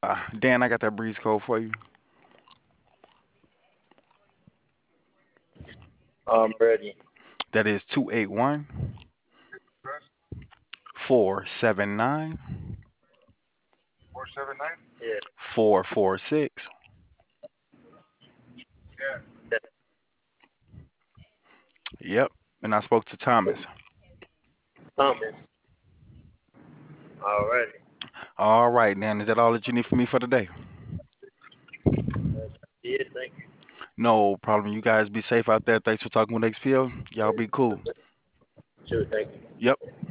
Dan, I got that breeze code for you. I'm ready. That is 281 479 Yeah. 446. That's Yep. And I spoke to Thomas. Thomas. Alrighty. All right, Dan. Is that all that you need from me for today? Yeah, thank you. No problem. You guys be safe out there. Thanks for talking with XPO. Y'all be cool. Sure, thank you. Yep.